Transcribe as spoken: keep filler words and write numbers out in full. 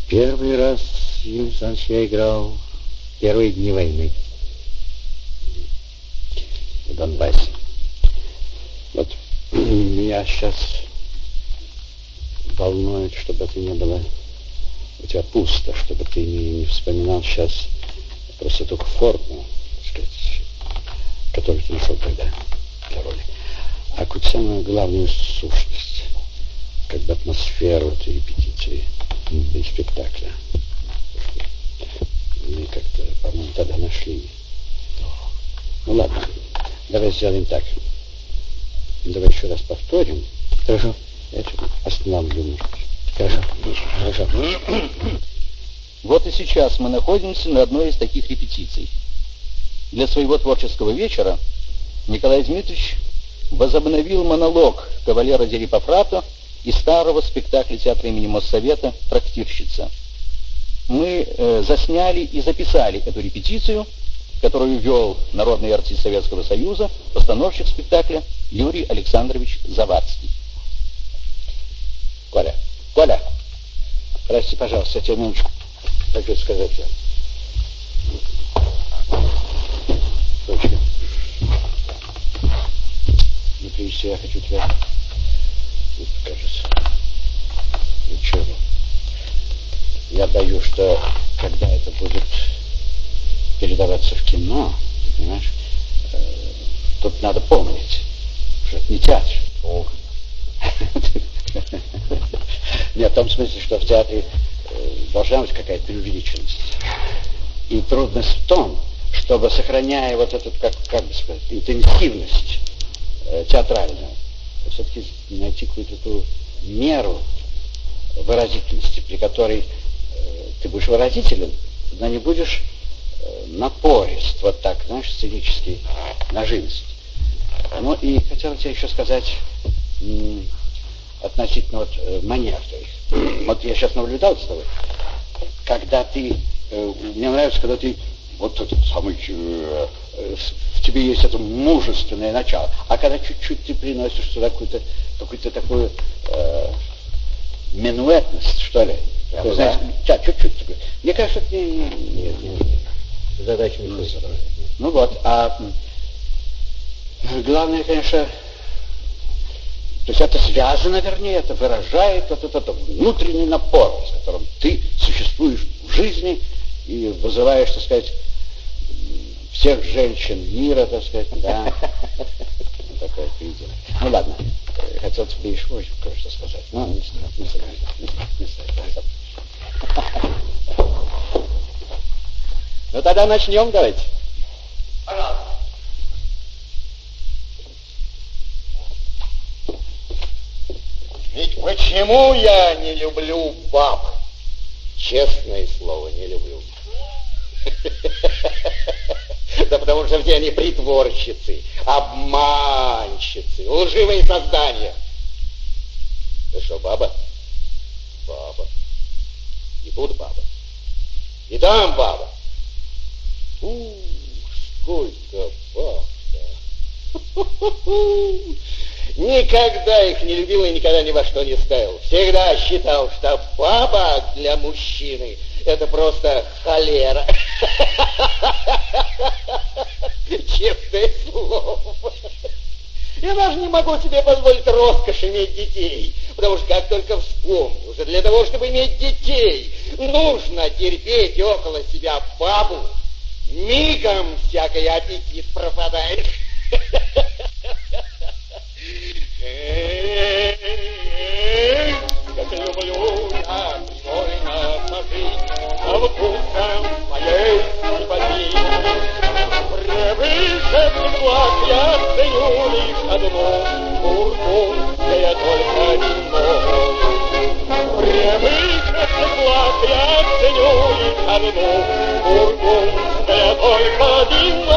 Первый раз, Юрий Александрович, я играл в первые дни войны в Донбассе. Вот меня сейчас волнует, чтобы это не было у тебя пусто, чтобы ты не, не вспоминал сейчас просто только форму, так сказать, которую ты нашел тогда для роли, а какую-то самую главную сущность, как бы атмосферу этой репетиции и спектакля. Мы как-то, по-моему, тогда нашли. Ну ладно, давай сделаем так. Давай еще раз повторим. Хорошо. Я остановлю, может быть. Хорошо. Хорошо. Вот и сейчас мы находимся на одной из таких репетиций. Для своего творческого вечера Николай Дмитриевич возобновил монолог кавалера Дерипофрата из старого спектакля театра имени Моссовета «Трактирщица». Мы э, засняли и записали эту репетицию, которую вел народный артист Советского Союза, постановщик спектакля Юрий Александрович Завадский. Коля, Коля, прости, пожалуйста, я тебе минуточку хочу сказать. Точка. Ну, прежде всего, я хочу тебя, вот, кажется, ничего. Я боюсь, что когда это будет передаваться в кино, ты понимаешь, э, тут надо помнить, что это не театр. Ох. Нет, в том смысле, что в театре э, должна быть какая-то преувеличенность. И трудность в том, чтобы, сохраняя вот эту, как, как бы сказать, интенсивность э, театральную, все-таки найти какую-то ту меру выразительности, при которой э, ты будешь выразителен, но не будешь э, напорист, вот так, знаешь, сценический, нажимист. Ну и хотел тебе еще сказать м- относительно вот э, манер твоих. Вот я сейчас наблюдал за тобой, когда ты, э, мне нравится, когда ты вот этот самый, э, э, в тебе есть это мужественное начало, а когда чуть-чуть ты приносишь сюда какую-то, какую-то такую э, минуэтность, что ли, Я ты знаешь, да, чуть-чуть. Мне кажется, это не, не, нет, нет, нет. Задача не будет. Ну вот, а главное, конечно, то есть это связано, вернее, это выражает вот этот внутренний напор, с которым ты существуешь в жизни и вызываешь, так сказать, всех женщин мира, так сказать, да. Такое видео. Ну ладно, хотел тебе еще кое-что сказать. Ну, не стоит, не стоит, не стоит. Ну тогда начнем, давайте. Пожалуйста. Ведь почему я не люблю баб? Честное слово, не люблю. Да потому что все они притворщицы, обманщицы, лживые создания. Да что, баба? Баба. И тут баба. И там баба. Ух, сколько баб-то. Никогда их не любил и никогда ни во что не ставил. Всегда считал, что баба для мужчины это просто холера. Честное слово. Я даже не могу себе позволить роскошь иметь детей. Потому что как только вспомню, что для того, чтобы иметь детей, нужно терпеть около себя бабу, мигом всякий аппетит пропадает. Как люблю я прибойно пожить, а вкусом моей симпатии. Превыше благ я ценю лишь одну бургундское только вино. Превыше благ я ценю лишь одну бургундское только вино.